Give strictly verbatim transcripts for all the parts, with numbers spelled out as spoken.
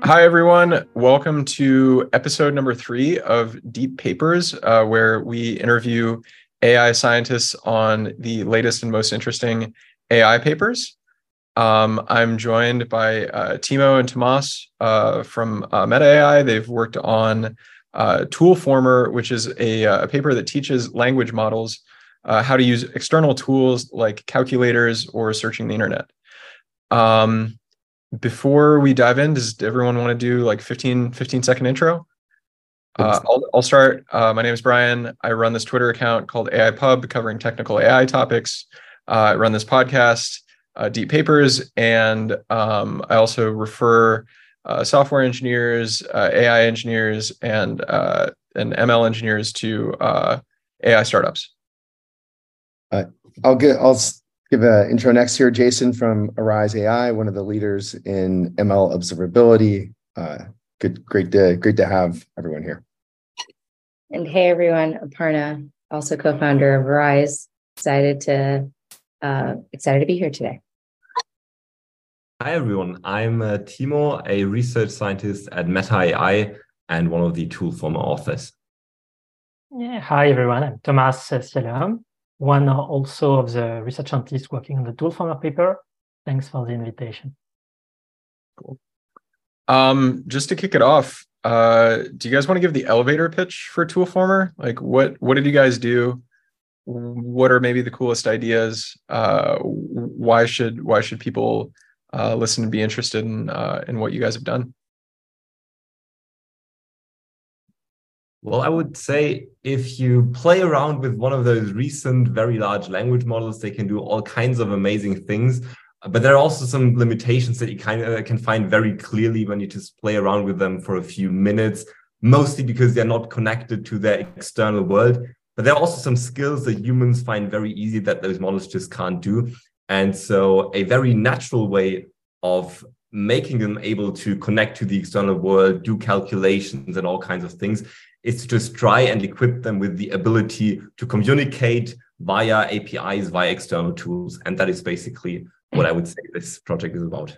Hi, everyone. Welcome to episode number three of Deep Papers, uh, where we interview A I scientists on the latest and most interesting A I papers. Um, I'm joined by uh, Timo and Tomas uh, from uh, Meta A I. They've worked on uh, Toolformer, which is a, a paper that teaches language models uh, how to use external tools like calculators or searching the internet. Um, Before we dive in, does everyone want to do like fifteen, fifteen second intro? Uh, I'll, I'll start. Uh, my name is Brian. I run this Twitter account called A I Pub, covering technical A I topics. Uh, I run this podcast, uh, Deep Papers, and um, I also refer uh, software engineers, uh, A I engineers, and uh, and M L engineers to uh, A I startups. Uh, I'll get. I'll give an intro next here. Jason from Arise A I, one of the leaders in M L observability. Uh, good, great to great to have everyone here. And hey everyone, Aparna, also co-founder of Arise. Excited to uh, excited to be here today. Hi everyone, I'm uh, Timo, a research scientist at Meta A I and one of the Toolformer authors. Yeah, hi everyone, I'm Tomas Sielöholm, one also of the research scientists working on the Toolformer paper. Thanks for the invitation. Cool. Um, just to kick it off, uh, do you guys want to give the elevator pitch for Toolformer? Like, what what did you guys do? What are maybe the coolest ideas? Uh, why should why should people uh, listen and be interested in uh, in what you guys have done? Well, I would say if you play around with one of those recent very large language models, they can do all kinds of amazing things. But there are also some limitations that you kind of can find very clearly when you just play around with them for a few minutes, mostly because they're not connected to their external world. But there are also some skills that humans find very easy that those models just can't do. And so a very natural way of making them able to connect to the external world, do calculations and all kinds of things is to just try and equip them with the ability to communicate via A P Is, via external tools. And that is basically what I would say this project is about.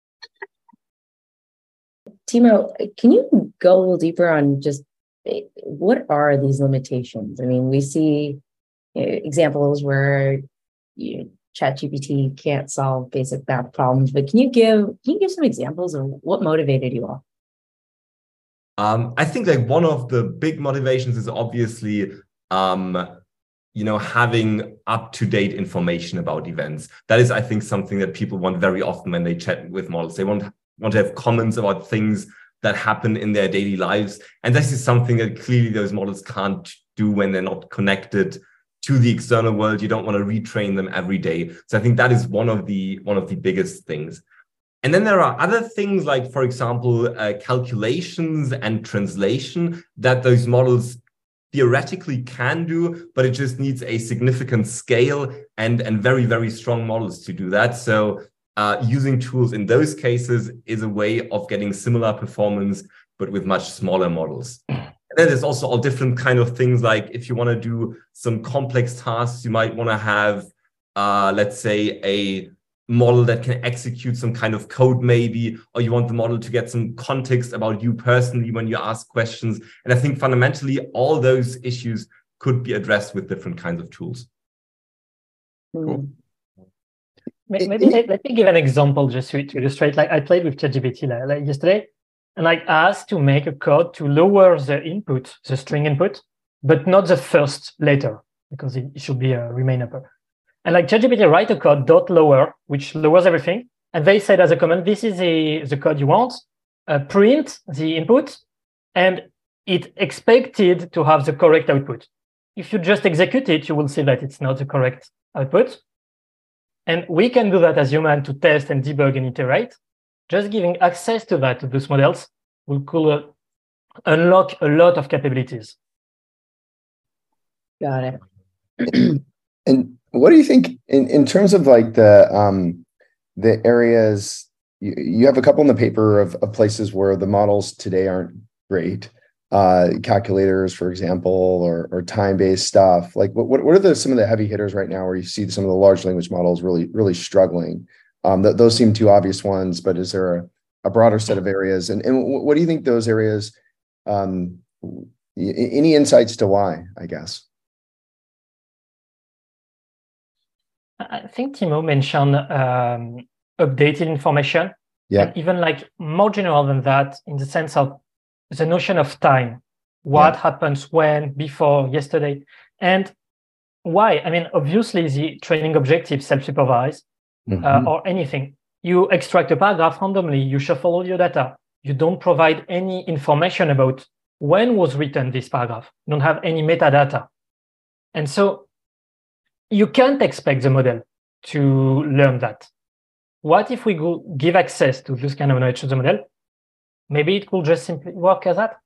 Timo, can you go a little deeper on just what are these limitations? I mean, we see you know, examples where you know, ChatGPT can't solve basic math problems, but can you give can you give some examples of what motivated you all? Um, I think like one of the big motivations is obviously um, you know, having up-to-date information about events. That is, I think, something that people want very often when they chat with models. They want, want to have comments about things that happen in their daily lives. And this is something that clearly those models can't do when they're not connected to the external world. You don't want to retrain them every day. So I think that is one of the, one of the biggest things. And then there are other things like, for example, uh, calculations and translation that those models theoretically can do, but it just needs a significant scale and, and very, very strong models to do that. So uh, using tools in those cases is a way of getting similar performance, but with much smaller models. And then there's also all different kind of things, like if you want to do some complex tasks, you might want to have, uh, let's say, a model that can execute some kind of code maybe, or you want the model to get some context about you personally when you ask questions. And I think fundamentally all those issues could be addressed with different kinds of tools. Cool. Maybe let, let me give an example just to, to illustrate. Like I played with ChatGPT like, like yesterday, and like I asked to make a code to lower the input, the string input, but not the first letter, because it should be a remain upper. And like ChatGPT write a code dot lower, which lowers everything. And they said as a command, this is the, the code you want, uh, print the input, and it expected to have the correct output. If you just execute it, you will see that it's not the correct output. And we can do that as human to test and debug and iterate. Just giving access to that to those models will cool, uh, unlock a lot of capabilities. Got it. And what do you think in, in terms of like the um, the areas, you, you have a couple in the paper of, of places where the models today aren't great, uh, calculators, for example, or, or time-based stuff. Like what, what are the, some of the heavy hitters right now where you see some of the large language models really, really struggling? Um, th- those seem two obvious ones, but is there a, a broader set of areas. And, and what do you think those areas, um, any insights to why, I guess? I think Timo mentioned um, updated information. Yeah. And even like more general than that, in the sense of the notion of time. What Yeah. happens when, before, yesterday, and why? I mean, obviously, the training objective self-supervised Mm-hmm. uh, or anything. You extract a paragraph randomly, you shuffle all your data. You don't provide any information about when was written this paragraph. You don't have any metadata. And so you can't expect the model to learn that. What if we go give access to this kind of knowledge to the model? Maybe it could just simply work as that.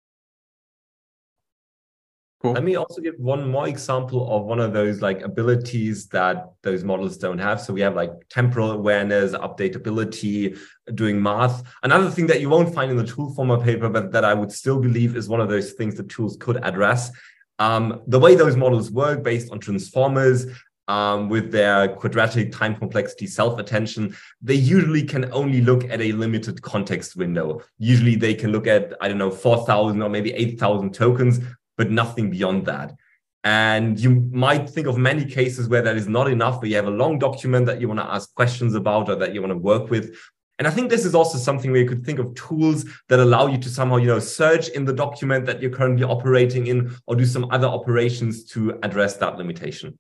Cool. Let me also give one more example of one of those like abilities that those models don't have. So we have like temporal awareness, updatability, doing math. Another thing that you won't find in the Toolformer paper, but that I would still believe is one of those things that tools could address. Um, the way those models work based on transformers, um, with their quadratic time complexity self-attention, they usually can only look at a limited context window. Usually they can look at, I don't know, four thousand or maybe eight thousand tokens, but nothing beyond that. And you might think of many cases where that is not enough, where you have a long document that you want to ask questions about or that you want to work with. And I think this is also something where you could think of tools that allow you to somehow, you know, search in the document that you're currently operating in, or do some other operations to address that limitation.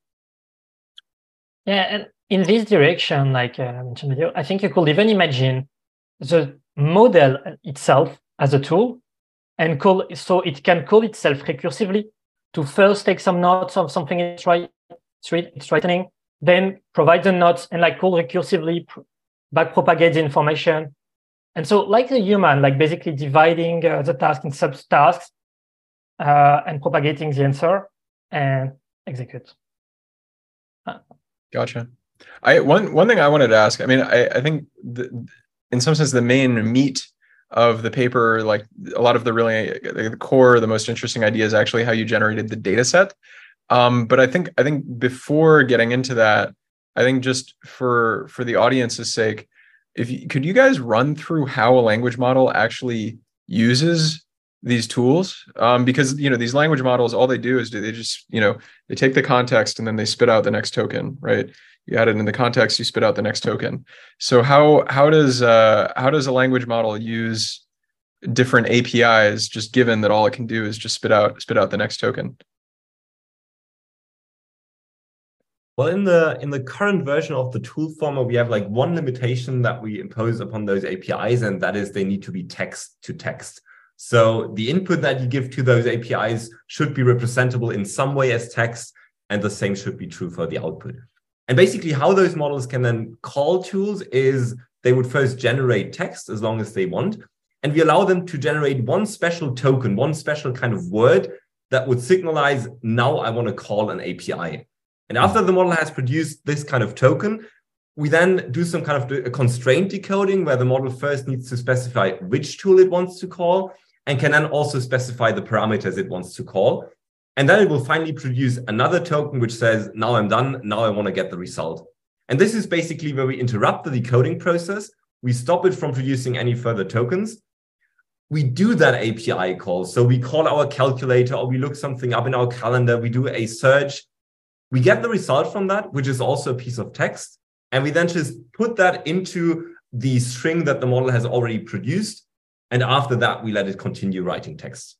Yeah, and in this direction, like I mentioned earlier, I think you could even imagine the model itself as a tool, and call so it can call itself recursively to first take some notes of something it's right, it's writing, then provide the notes and like call recursively, back propagate the information. And so like a human, like basically dividing uh, the task in subtasks uh, and propagating the answer and execute. Uh, Gotcha. I one one thing I wanted to ask. I mean, I I think the, in some sense the main meat of the paper, like a lot of the really the core, the most interesting idea is actually how you generated the data set. Um, but I think I think before getting into that, I think just for for the audience's sake, if you, could you guys run through how a language model actually uses these tools? Um, because you know these language models, all they do is they just you know they take the context and then they spit out the next token, right? You add it in the context, you spit out the next token. So how how does uh, how does a language model use different A P Is, just given that all it can do is just spit out spit out the next token? Well, in the in the current version of the Toolformer, we have like one limitation that we impose upon those A P Is, and that is they need to be text to text. So the input that you give to those A P Is should be representable in some way as text, and the same should be true for the output. And basically how those models can then call tools is they would first generate text as long as they want. And we allow them to generate one special token, one special kind of word that would signalize, now I want to call an A P I. And after the model has produced this kind of token, we then do some kind of a constraint decoding where the model first needs to specify which tool it wants to call and can then also specify the parameters it wants to call. And then it will finally produce another token which says, now I'm done, now I want to get the result. And this is basically where we interrupt the decoding process. We stop it from producing any further tokens. We do that A P I call. So we call our calculator or we look something up in our calendar. We do a search. We get the result from that, which is also a piece of text. And we then just put that into the string that the model has already produced. And after that, we let it continue writing text.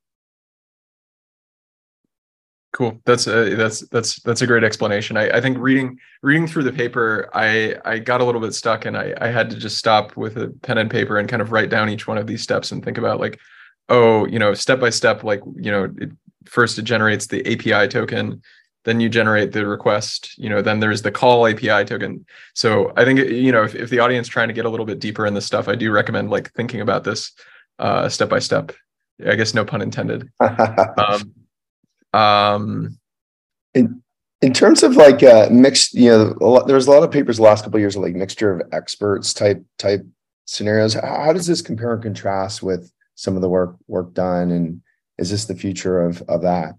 Cool. That's a that's that's that's a great explanation. I, I think reading reading through the paper, I I got a little bit stuck, and I I had to just stop with a pen and paper and kind of write down each one of these steps and think about like, oh, you know, step by step, like you know, it, first it generates the A P I token, then you generate the request, you know, then there's the call A P I token. So I think you know, if if the audience trying to get a little bit deeper in this stuff, I do recommend like thinking about this uh, step by step. I guess no pun intended. um, Um, in in terms of like uh, mixed, you know, a lot, there's a lot of papers the last couple of years of like mixture of experts type type scenarios. How, how does this compare and contrast with some of the work work done, and is this the future of of that?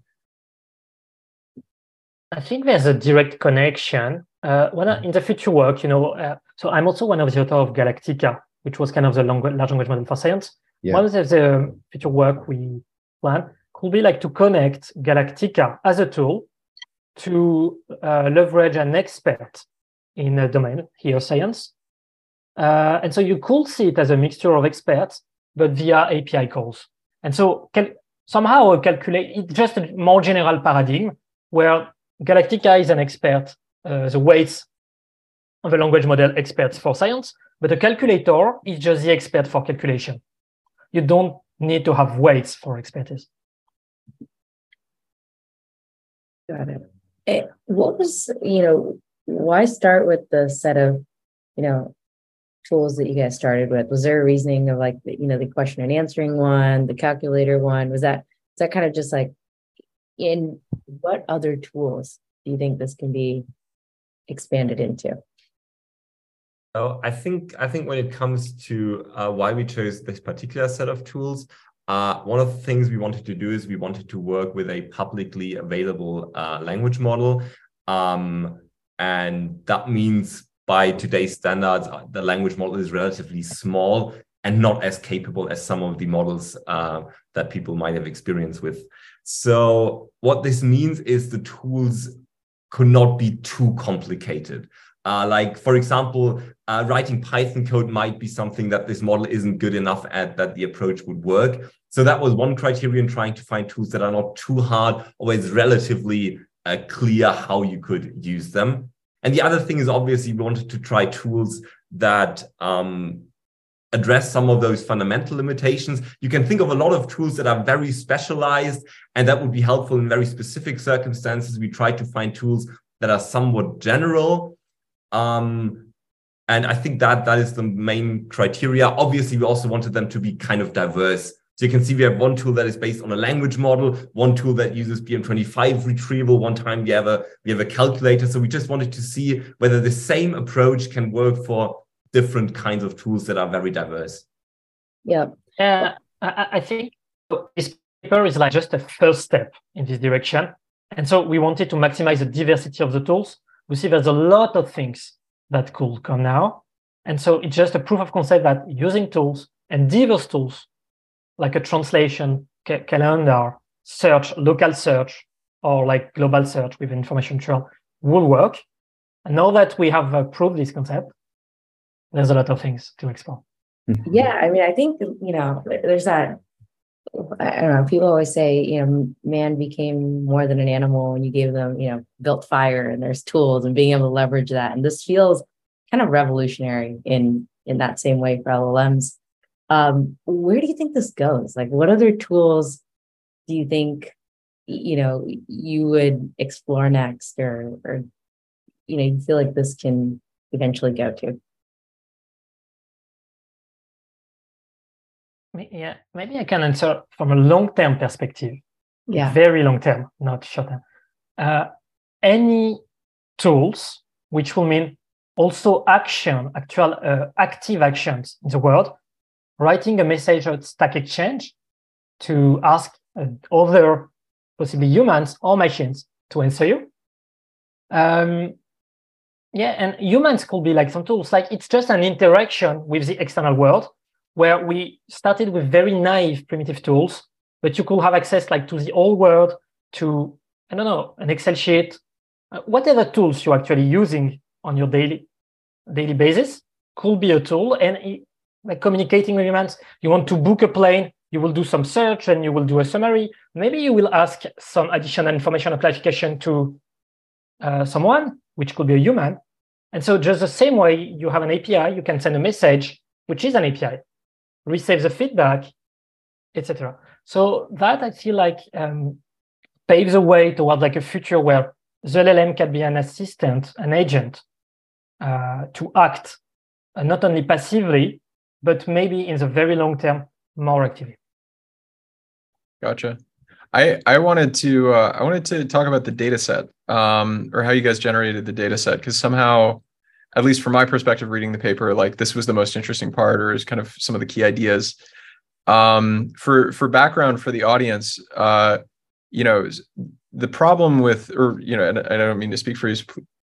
I think there's a direct connection. Uh, when I, in the future work, you know, uh, so I'm also one of the authors of Galactica, which was kind of the long, large language model for science. Yeah. One of the, the future work we plan could be like to connect Galactica as a tool to uh, leverage an expert in a domain, here science. Uh, and so you could see it as a mixture of experts, but via A P I calls. And so cal- somehow calculate, it's just a more general paradigm where Galactica is an expert, uh, the weights of a language model experts for science, but a calculator is just the expert for calculation. You don't need to have weights for expertise. Got it. It, what was, you know, why start with the set of, you know, tools that you guys started with? Was there a reasoning of like, the, you know, the question and answering one, the calculator one? Was that, is that kind of just like, in what other tools do you think this can be expanded into? Oh, I think I think when it comes to uh, why we chose this particular set of tools, uh, one of the things we wanted to do is we wanted to work with a publicly available uh, language model. Um, and that means by today's standards, the language model is relatively small and not as capable as some of the models uh, that people might have experience with. So what this means is the tools could not be too complicated. Uh, like, for example, uh, writing Python code might be something that this model isn't good enough at, that the approach would work. So that was one criterion, trying to find tools that are not too hard, always relatively uh, clear how you could use them. And the other thing is, obviously, we wanted to try tools that um, address some of those fundamental limitations. You can think of a lot of tools that are very specialized, and that would be helpful in very specific circumstances. We tried to find tools that are somewhat general. Um, and I think that that is the main criteria. Obviously, we also wanted them to be kind of diverse. So you can see we have one tool that is based on a language model, one tool that uses B M twenty-five retrieval, one time we have a we have a calculator. So we just wanted to see whether the same approach can work for different kinds of tools that are very diverse. Yeah. Uh, I, I think this paper is like just a first step in this direction. And so we wanted to maximize the diversity of the tools. We see there's a lot of things that could come now. And so it's just a proof of concept that using tools and diverse tools, like a translation, ca- calendar, search, local search, or like global search with information trail will work. And now that we have uh, proved this concept, there's a lot of things to explore. Yeah, I mean, I think, you know, there's that, I don't know, people always say, you know, man became more than an animal when you gave them, you know, built fire, and there's tools and being able to leverage that. And this feels kind of revolutionary in, in that same way for L L Ms. Um, where do you think this goes? Like, what other tools do you think, you know, you would explore next, or, or, you know, you feel like this can eventually go to? Yeah, maybe I can answer from a long-term perspective. Yeah. Very long-term, not short-term. Uh, any tools, which will mean also action, actual uh, active actions in the world, writing a message at Stack Exchange to ask uh, other, possibly humans or machines, to answer you. Um, yeah, and humans could be like some tools, like it's just an interaction with the external world, where we started with very naive primitive tools, but you could have access like to the whole world, to, I don't know, an Excel sheet, uh, whatever tools you're actually using on your daily daily basis could be a tool. And it, like communicating with humans, you want to book a plane, you will do some search and you will do a summary. Maybe you will ask some additional information or clarification to uh, someone, which could be a human. And so just the same way you have an A P I, you can send a message, which is an A P I, receive the feedback, et cetera. So that I feel like um, paves the way towards like a future where the L L M can be an assistant, an agent uh, to act uh, not only passively, but maybe in the very long term, more actively. Gotcha. I I wanted to uh, I wanted to talk about the data set, um, or how you guys generated the data set, because somehow, at least from my perspective, reading the paper, like this was the most interesting part, or is kind of some of the key ideas. Um, for for background for the audience, uh, you know, the problem with, or you know, and I don't mean to speak for you,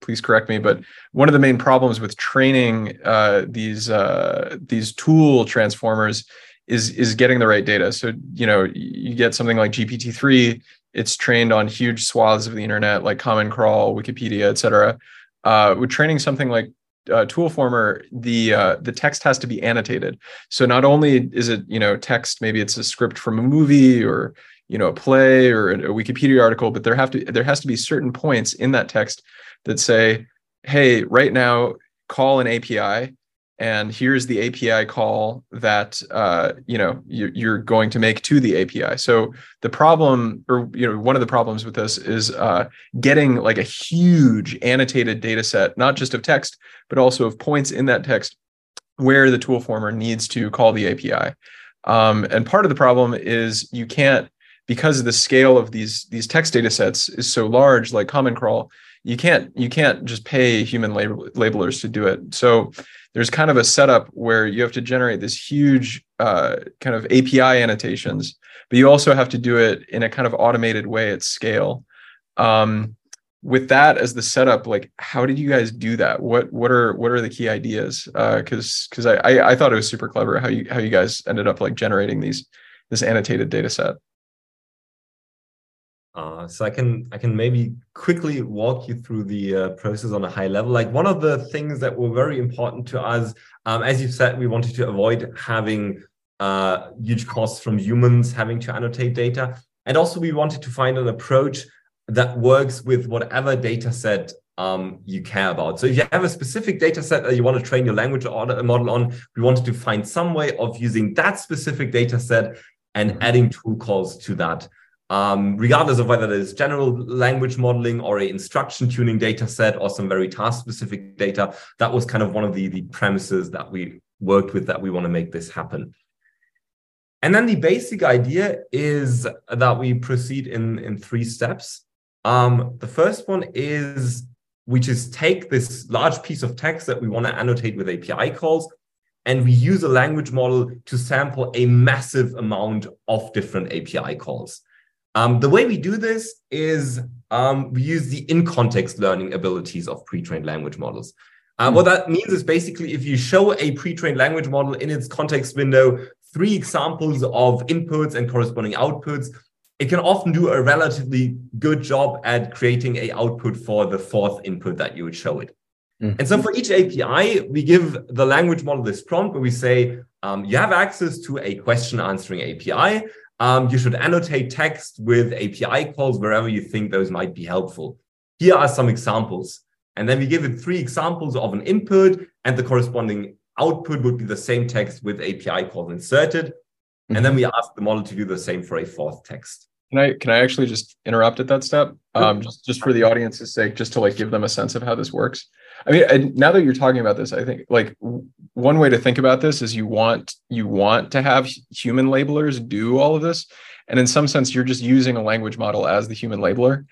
please correct me, but one of the main problems with training uh, these uh, these tool transformers is is getting the right data. So, you know, you get something like G P T three, it's trained on huge swaths of the internet, like Common Crawl, Wikipedia, et cetera. Uh, with training something like uh, Toolformer, the uh, the text has to be annotated. So not only is it, you know, text, maybe it's a script from a movie or, you know, a play or a Wikipedia article, but there have to there has to be certain points in that text that say, hey, right now, call an A P I, and here's the A P I call that uh, you know you're, you're going to make to the A P I. So the problem, or you know, one of the problems with this is uh, getting like a huge annotated data set, not just of text, but also of points in that text where the Toolformer needs to call the A P I. Um, and part of the problem is you can't, because the scale of these these text data sets is so large, like Common Crawl, you can't you can't just pay human label, labelers to do it. So there's kind of a setup where you have to generate this huge uh, kind of A P I annotations, but you also have to do it in a kind of automated way at scale. Um, with that as the setup, like, how did you guys do that? What what are what are the key ideas? Because uh, because I, I I thought it was super clever how you how you guys ended up like generating these this annotated data set. Uh, so I can I can maybe quickly walk you through the uh, process on a high level. Like, one of the things that were very important to us, um, as you said, we wanted to avoid having uh, huge costs from humans having to annotate data, and also we wanted to find an approach that works with whatever data set um, you care about. So if you have a specific data set that you want to train your language model on, we wanted to find some way of using that specific data set and adding tool calls to that. Um, regardless of whether it is general language modeling or a instruction tuning data set or some very task-specific data, that was kind of one of the, the premises that we worked with, that we want to make this happen. And then the basic idea is that we proceed in, in three steps. Um, the first one is we just take this large piece of text that we want to annotate with A P I calls, and we use a language model to sample a massive amount of different A P I calls. Um, the way we do this is um, we use the in-context learning abilities of pre-trained language models. Uh, mm-hmm. What that means is basically if you show a pre-trained language model in its context window three examples of inputs and corresponding outputs, it can often do a relatively good job at creating an output for the fourth input that you would show it. Mm-hmm. And so for each A P I, we give the language model this prompt where we say, um, you have access to a question answering A P I. Um, you should annotate text with A P I calls wherever you think those might be helpful. Here are some examples. And then we give it three examples of an input, and the corresponding output would be the same text with A P I calls inserted. Mm-hmm. And then we ask the model to do the same for a fourth text. Can I can I actually just interrupt at that step? Um, just, just for the audience's sake, just to like give them a sense of how this works. I mean, I, now that you're talking about this, I think like w- one way to think about this is you want you want to have human labelers do all of this, and in some sense, you're just using a language model as the human labeler.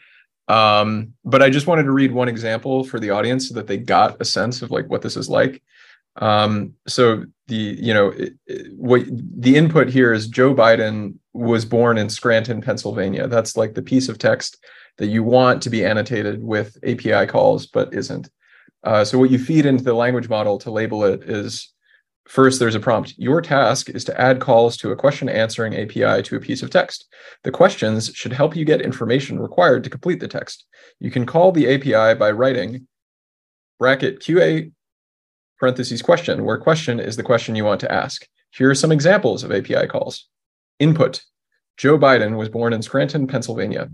Um, but I just wanted to read one example for the audience so that they got a sense of like what this is like. Um, so the you know it, it, what the input here is Joe Biden was born in Scranton, Pennsylvania. That's like the piece of text that you want to be annotated with A P I calls, but isn't. Uh, so what you feed into the language model to label it is, first, there's a prompt. Your task is to add calls to a question answering A P I to a piece of text. The questions should help you get information required to complete the text. You can call the A P I by writing bracket Q A parentheses question, where question is the question you want to ask. Here are some examples of A P I calls. Input, Joe Biden was born in Scranton, Pennsylvania.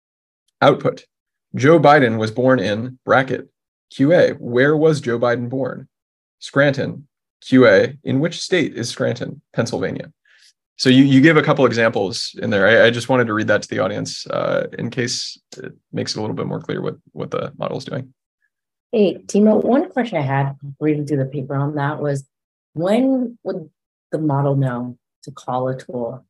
Output, Joe Biden was born in bracket Q A, where was Joe Biden born? Scranton. Q A, in which state is Scranton, Pennsylvania? So you, you give a couple examples in there. I, I just wanted to read that to the audience uh, in case it makes it a little bit more clear what, what the model is doing. Hey, Timo, one question I had reading through the paper on that was, when would the model know to call a tool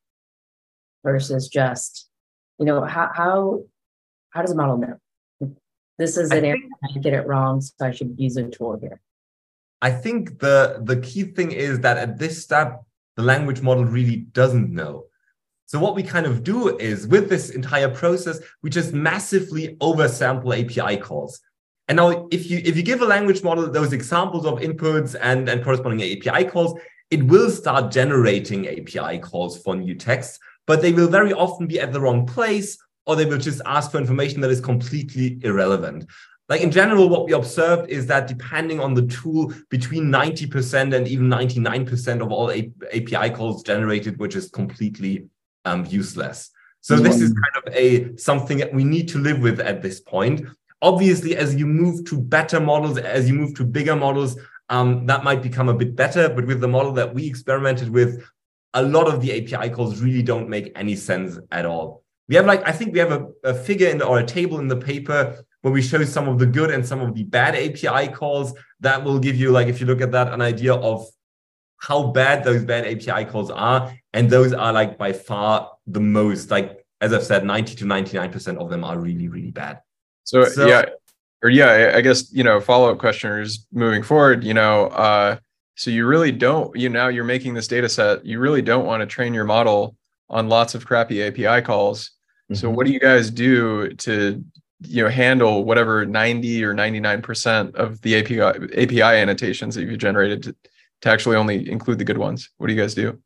versus just, you know, how how, how does the model know? This is an area I get it wrong, so I should use a tool here. I think the, the key thing is that at this step, the language model really doesn't know. So what we kind of do is, with this entire process, we just massively oversample A P I calls. And now if you if you give a language model those examples of inputs and, and corresponding A P I calls, it will start generating A P I calls for new texts, but they will very often be at the wrong place, or they will just ask for information that is completely irrelevant. Like in general, what we observed is that depending on the tool, between ninety percent and even ninety-nine percent of all A P I calls generated, which is completely um, useless. So this is kind of a something that we need to live with at this point. Obviously, as you move to better models, as you move to bigger models, um, that might become a bit better. But with the model that we experimented with, a lot of the A P I calls really don't make any sense at all. We have like, I think we have a, a figure in the, or a table in the paper where we show some of the good and some of the bad A P I calls. That will give you, like, if you look at that, an idea of how bad those bad A P I calls are. And those are like by far the most, like, as I've said, ninety to ninety-nine percent of them are really, really bad. So, so yeah, or yeah, I guess, you know, follow-up question is moving forward, you know, uh, so you really don't, you know, you're making this data set, you really don't want to train your model on lots of crappy A P I calls. Mm-hmm. So what do you guys do to, you know, handle whatever ninety or ninety-nine percent of the A P I A P I annotations that you've generated to, to actually only include the good ones? What do you guys do?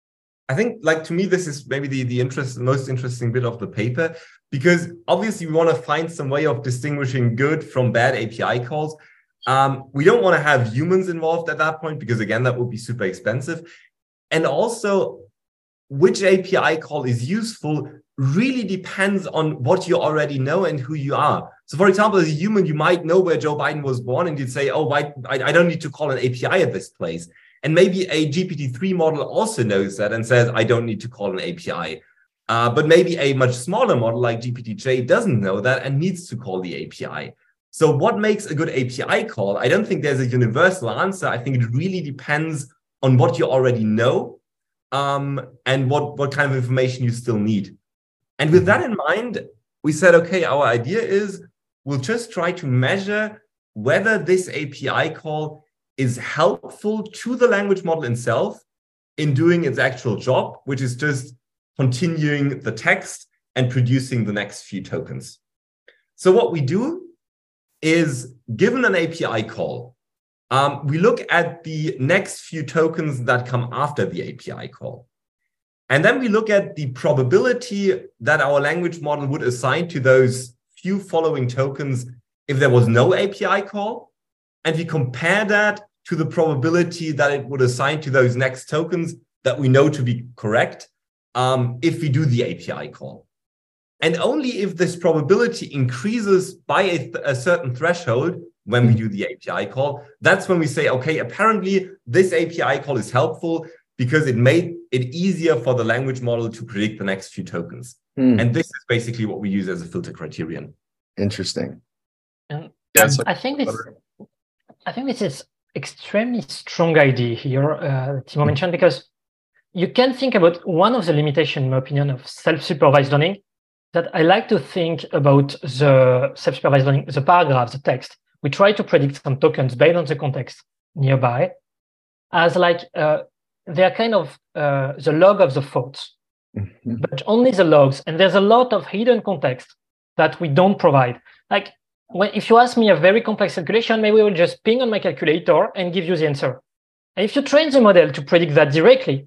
I think, like, to me, this is maybe the, the interest, most interesting bit of the paper, because obviously we want to find some way of distinguishing good from bad A P I calls. Um, we don't want to have humans involved at that point, because again, that would be super expensive. And also, which A P I call is useful really depends on what you already know and who you are. So for example, as a human, you might know where Joe Biden was born, and you'd say, oh, why, I, I don't need to call an A P I at this place. And maybe a G P T three model also knows that and says, I don't need to call an A P I. Uh, but maybe a much smaller model like G P T J doesn't know that and needs to call the A P I. So what makes a good A P I call? I don't think there's a universal answer. I think it really depends on what you already know um, and what, what kind of information you still need. And with that in mind, we said, okay, our idea is we'll just try to measure whether this A P I call is helpful to the language model itself in doing its actual job, which is just continuing the text and producing the next few tokens. So what we do is, given an A P I call, um, we look at the next few tokens that come after the A P I call. And then we look at the probability that our language model would assign to those few following tokens if there was no A P I call. And we compare that to the probability that it would assign to those next tokens that we know to be correct um, if we do the A P I call. And only if this probability increases by a, a certain threshold when we do the A P I call, that's when we say, okay, apparently this A P I call is helpful because it made it easier for the language model to predict the next few tokens. Mm. And this is basically what we use as a filter criterion. Interesting. Um, yeah, I think this, I think this is extremely strong idea here, uh, Timo mentioned, because you can think about one of the limitations, in my opinion, of self-supervised learning, that I like to think about the self-supervised learning, the paragraph, the text. We try to predict some tokens based on the context nearby as like, uh, they're kind of uh, the log of the thoughts, mm-hmm. but only the logs. And there's a lot of hidden context that we don't provide. Like, when, if you ask me a very complex calculation, maybe we'll just ping on my calculator and give you the answer. And if you train the model to predict that directly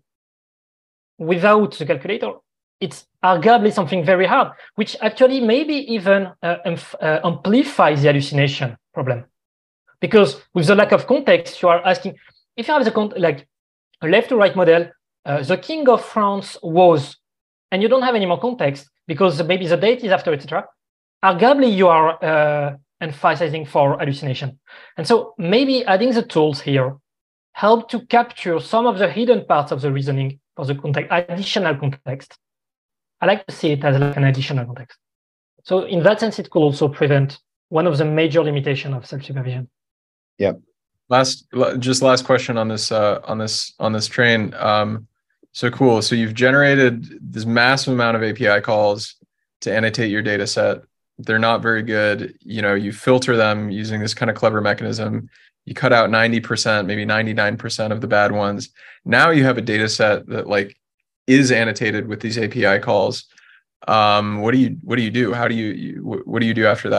without the calculator, it's arguably something very hard, which actually maybe even uh, amph- uh, amplifies the hallucination problem. Because with the lack of context, you are asking, if you have the con- like a left to right model, uh, the king of France was, and you don't have any more context because maybe the date is after, et cetera, arguably you are uh, emphasizing for hallucination. And so maybe adding the tools here help to capture some of the hidden parts of the reasoning for the context, additional context. I like to see it as like an additional context. So in that sense, it could also prevent one of the major limitations of self-supervision. Yeah. Last, just last question on this, uh, on this, on this train. Um, so cool. So you've generated this massive amount of A P I calls to annotate your data set. They're not very good. You know, you filter them using this kind of clever mechanism. You cut out ninety percent, maybe ninety-nine percent of the bad ones. Now you have a data set that like is annotated with these A P I calls. Um, what do you, what do you do? How do you, you what do you do after that?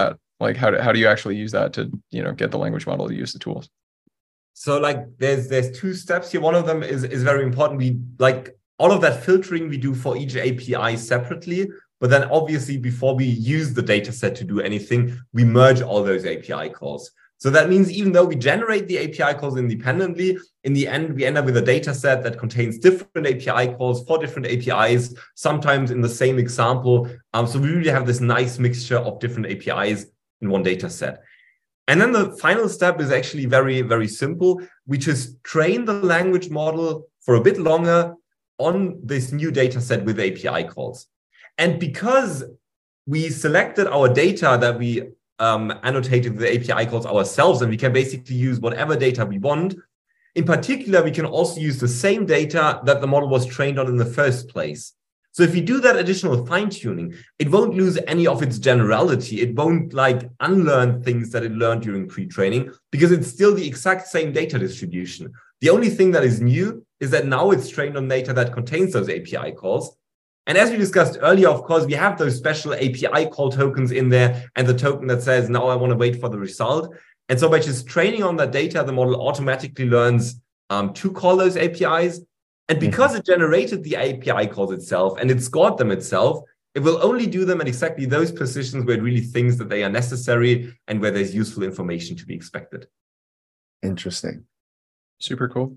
Like how do, how do you actually use that to, you know, get the language model to use the tools? So like there's there's two steps here. One of them is is very important. We like all of that filtering we do for each A P I separately, but then obviously before we use the data set to do anything, we merge all those A P I calls. So that means even though we generate the A P I calls independently, in the end, we end up with a data set that contains different A P I calls for different A P Is, sometimes in the same example. Um, so we really have this nice mixture of different A P Is in one data set. And then the final step is actually very, very simple. We just train the language model for a bit longer on this new data set with A P I calls. And because we selected our data that we um, annotated the A P I calls ourselves, and we can basically use whatever data we want. In particular, we can also use the same data that the model was trained on in the first place. So if we do that additional fine-tuning, it won't lose any of its generality. It won't like unlearn things that it learned during pre-training because it's still the exact same data distribution. The only thing that is new is that now it's trained on data that contains those A P I calls. And as we discussed earlier, of course, we have those special A P I call tokens in there and the token that says, now I want to wait for the result. And so by just training on that data, the model automatically learns um, to call those A P Is. And because mm-hmm. it generated the A P I calls itself and it scored them itself, it will only do them at exactly those positions where it really thinks that they are necessary and where there's useful information to be expected. Interesting. Super cool.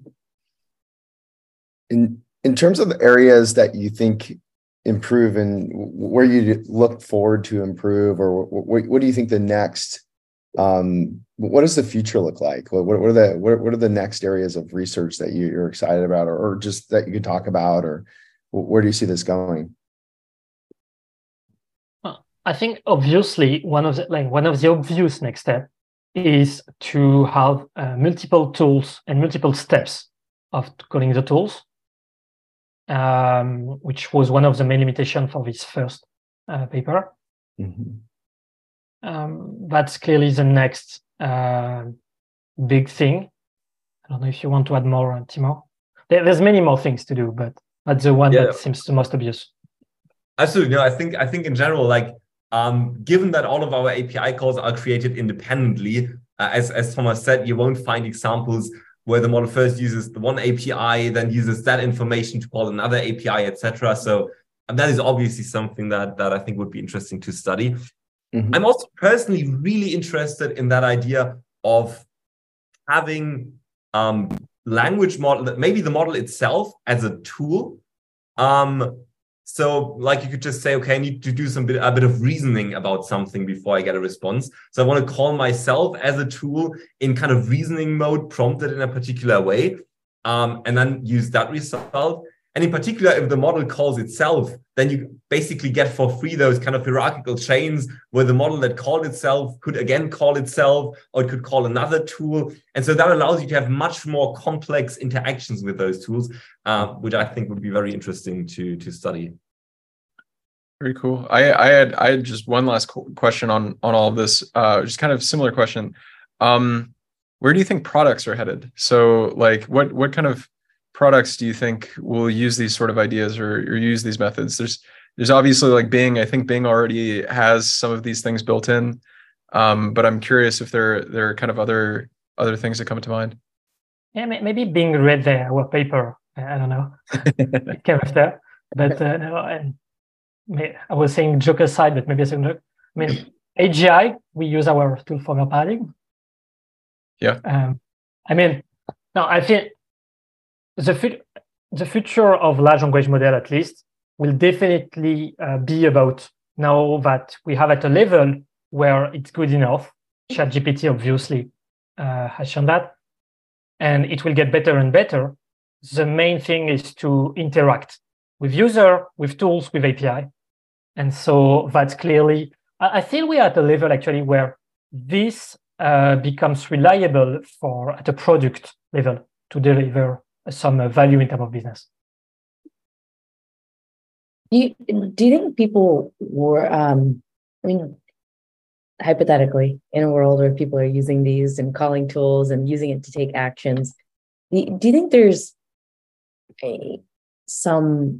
In in terms of areas that you think improve and where you look forward to improve, or what, what do you think the next, um, what does the future look like? What, what are the what, what are the next areas of research that you, you're excited about, or, or just that you could talk about, or where do you see this going? Well, I think obviously one of the like one of the obvious next step is to have uh, multiple tools and multiple steps of calling the tools, um, which was one of the main limitations for this first uh, paper. Mm-hmm. Um, that's clearly the next uh, big thing. I don't know if you want to add more, uh, Timo. There, there's many more things to do, but that's the one yeah. that seems the most obvious. Absolutely. No, I think I think in general, like um, given that all of our A P I calls are created independently, uh, as as Thomas said, you won't find examples where the model first uses the one A P I, then uses that information to call another A P I, et cetera. So um, that is obviously something that that I think would be interesting to study. Mm-hmm. I'm also personally really interested in that idea of having um, language model, maybe the model itself as a tool. Um, so like you could just say, okay, I need to do some bit, a bit of reasoning about something before I get a response. So I want to call myself as a tool in kind of reasoning mode, prompted in a particular way, um, and then use that result. And in particular, if the model calls itself, then you basically get for free those kind of hierarchical chains where the model that called itself could again call itself, or it could call another tool. And so that allows you to have much more complex interactions with those tools, uh, which I think would be very interesting to, to study. Very cool. I, I had I had just one last question on, on all of this, uh, just kind of similar question. Um, where do you think products are headed? So like what what kind of products do you think will use these sort of ideas or, or use these methods? There's there's obviously like Bing. I think Bing already has some of these things built in, um, but I'm curious if there there are kind of other other things that come to mind. Yeah, maybe Bing read the, our paper. I don't know. It came after, but uh, no, and I was saying joke aside, but maybe a second joke. I mean, A G I, we use our tool for paradigm. Yeah. Um, I mean, no, I think. The, fu- the future of large language model, at least, will definitely uh, be about now that we have at a level where it's good enough. ChatGPT obviously uh, has shown that, and it will get better and better. The main thing is to interact with user, with tools, with A P I. And so that's clearly, I, I think we are at a level actually where this uh, becomes reliable for at a product level to deliver some uh, value in terms of business. Do you, do you think people were, um, I mean, hypothetically, in a world where people are using these and calling tools and using it to take actions, do, do you think there's a, some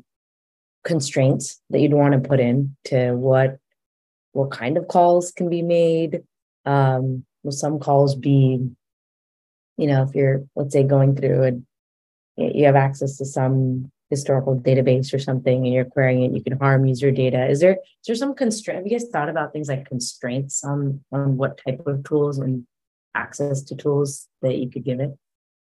constraints that you'd want to put in to what, what kind of calls can be made? Um, will some calls be, you know, if you're, let's say, going through and you have access to some historical database or something and you're querying it, you can harm user data. Is there is there some constraint? Have you guys thought about things like constraints on, on what type of tools and access to tools that you could give it?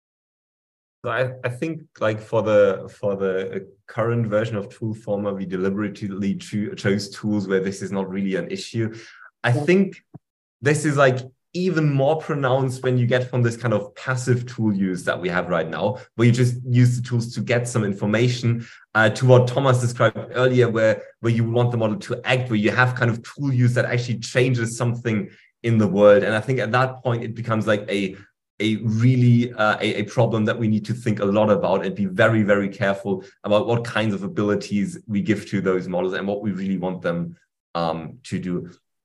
So I, I think like for the for the current version of Toolformer, we deliberately cho- chose tools where this is not really an issue. I yeah. think this is like even more pronounced when you get from this kind of passive tool use that we have right now, where you just use the tools to get some information, uh, to what Thomas described earlier, where, where you want the model to act, where you have kind of tool use that actually changes something in the world. And I think at that point, it becomes like a, a really uh, a, a problem that we need to think a lot about and be very, very careful about what kinds of abilities we give to those models and what we really want them um, to do.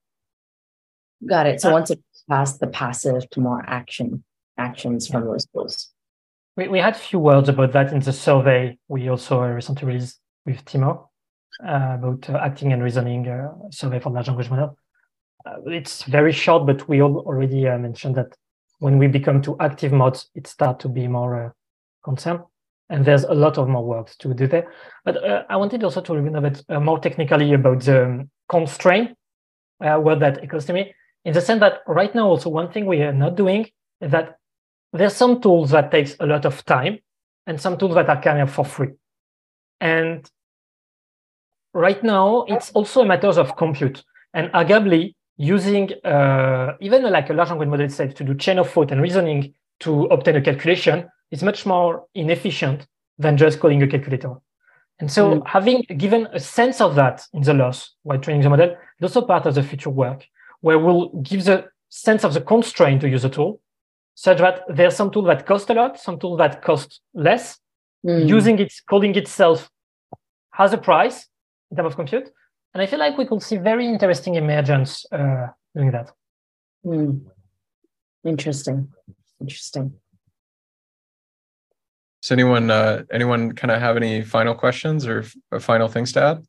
Got it. So once it's past the passive to more action actions from those tools. We we had a few words about that in the survey we also recently released with Timo uh, about uh, acting and reasoning uh, survey for large language model. Uh, it's very short, but we all already uh, mentioned that when we become to active modes, it starts to be more uh, concerned. And there's a lot of more work to do there. But uh, I wanted also to review a bit uh, more technically about the um, constraint, uh, word that occurs to me. In the sense that right now, also one thing we are not doing is that there's some tools that takes a lot of time and some tools that are kind of for free. And right now, it's also a matter of compute. And arguably, using uh, even like a large language model itself to do chain of thought and reasoning to obtain a calculation is much more inefficient than just calling a calculator. And so mm. having given a sense of that in the loss while training the model is also part of the future work, where we'll give the sense of the constraint to use a tool, such that there's some tool that cost a lot, some tool that cost less. Mm. Using it, calling itself has a price in terms of compute. And I feel like we could see very interesting emergence uh, doing that. Mm. Interesting. Interesting. Does anyone, uh, anyone kind of have any final questions or f- final things to add?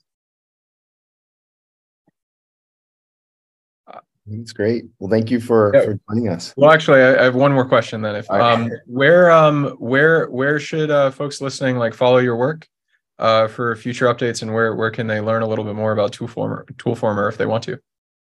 That's great. Well, thank you for, yeah. for joining us. Well, actually, I, I have one more question then. If um, where um, where where should uh, folks listening like follow your work uh, for future updates, and where where can they learn a little bit more about Toolformer Toolformer if they want to?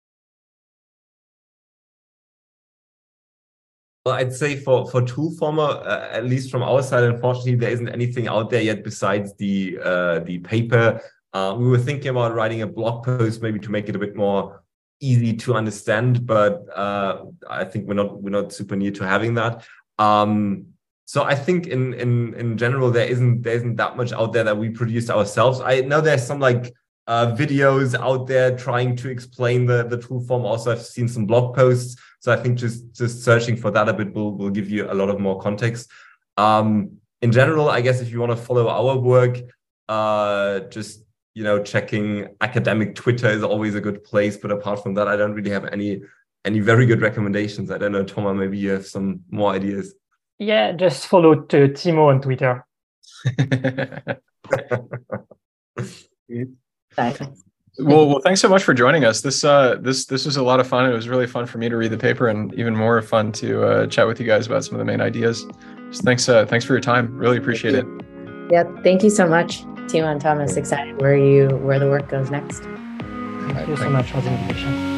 Well, I'd say for for Toolformer, uh, at least from our side, unfortunately, there isn't anything out there yet besides the uh, the paper. Uh, we were thinking about writing a blog post maybe to make it a bit more easy to understand, but uh, I think we're not we're not super near to having that. Um, so I think in in in general there isn't there isn't that much out there that we produced ourselves. I know there's some like uh, videos out there trying to explain the the Toolformer. Also, I've seen some blog posts. So I think just just searching for that a bit will will give you a lot of more context. Um, in general, I guess if you want to follow our work, uh, just you know, checking academic Twitter is always a good place. But apart from that, I don't really have any any very good recommendations. I don't know, Thomas, maybe you have some more ideas. Yeah, just follow to Timo on Twitter. well, well, thanks so much for joining us. This uh, this this was a lot of fun. It was really fun for me to read the paper, and even more fun to uh, chat with you guys about some of the main ideas. So thanks, uh, thanks for your time. Really appreciate it. Yeah, thank you so much, Timo and Thomas. Excited where you where the work goes next. Thank you so much for the invitation.